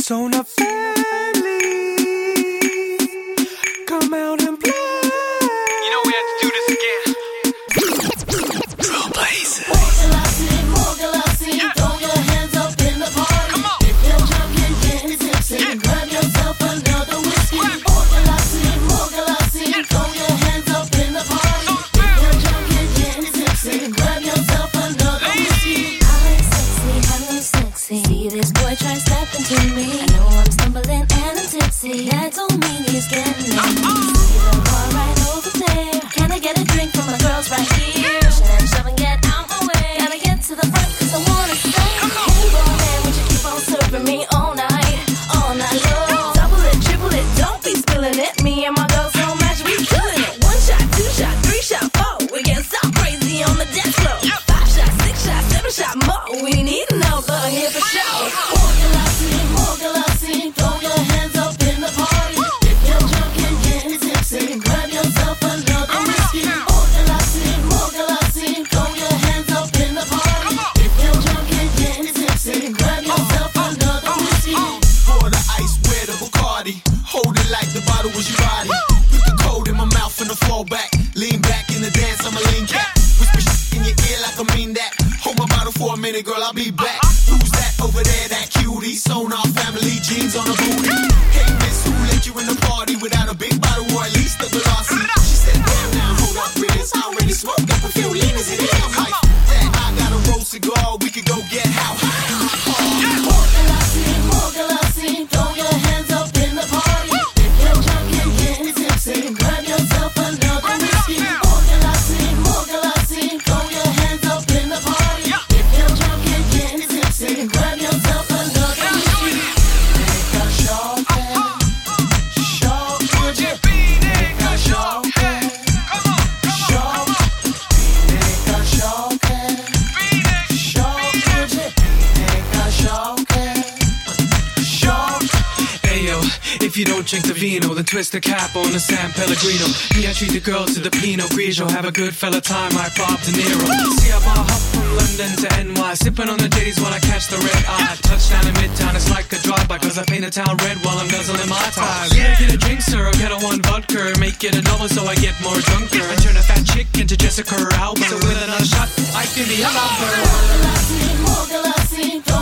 Persona family, come out and play. You know we have to do this again. Real places. More Galassi, throw your hands up in the party. Come on. If you're drunk and getting tipsy, grab yourself another whiskey. More Galassi, throw your hands up in the party. If you're drunk and getting tipsy, grab yourself another whiskey. I'm sexy. See this boy try to step into me. I know I'm stumbling and I'm tipsy. That don't mean he's getting me. See the bar right over there. Can I get a drink from my girls right here? Push and shove and get out my way. Gotta get to the front 'cause I wanna stay. Hey boy, man, would you keep on serving me all night long? Double it, triple it, don't be spilling it. Me and my girls don't match, we killing it. 1 shot, 2 shot, 3 shot, 4. We get so crazy on the dance floor. 5 shot, 6 shot, 7 shot more. We need an alcohol here for sure. More Galassi, throw your hands up in the party. If you're drunk and getting tipsy, grab yourself another whiskey. More Galassi, throw your hands up in the party. If you're drunk and getting tipsy, grab yourself another whiskey. Pour the ice, wear the Bacardi. Hold it like the bottle was your body. Put the cold in my mouth and the fall back. Lean back in the dance, I'm a lean cat. Whisper in your ear like I mean that. Hold my bottle for a minute, girl, I'll be back. Who's that over there, that cutie? Sonar family, jeans on a booty. Hey miss, who let you in the party without a big bottle or at least a Galassi? She said, damn now, hold up, Riz. I already smoked up a few liters in it. I'm like, that I got a roll cigar, we could go get how high. More Galassi, throw your hands up in the party. If you're drunk and getting tipsy, grab yourself another whiskey. More Galassi, throw your hands up in the party. If you're drunk and getting tipsy, grab yourself another whiskey. Nigga, would you? Nigga, Ayo, if you don't drink the vino, then twist the cap on the San Pellegrino. Me, I treat the girls to the Pinot Grigio. Have a good fella time like Bob De Niro. See, I bar hop from London to NY, sipping on the J's while I catch the red eye. Touchdown in Midtown, it's like a drive-by, 'cause I paint the town red while I'm guzzling my ties. Yeah, get a drink, sir, or get a 1 vodka. Make it a double so I get more drunker. I turn a fat chick into Jessica Alba. So with another shot, I can be a lover. More Galassi,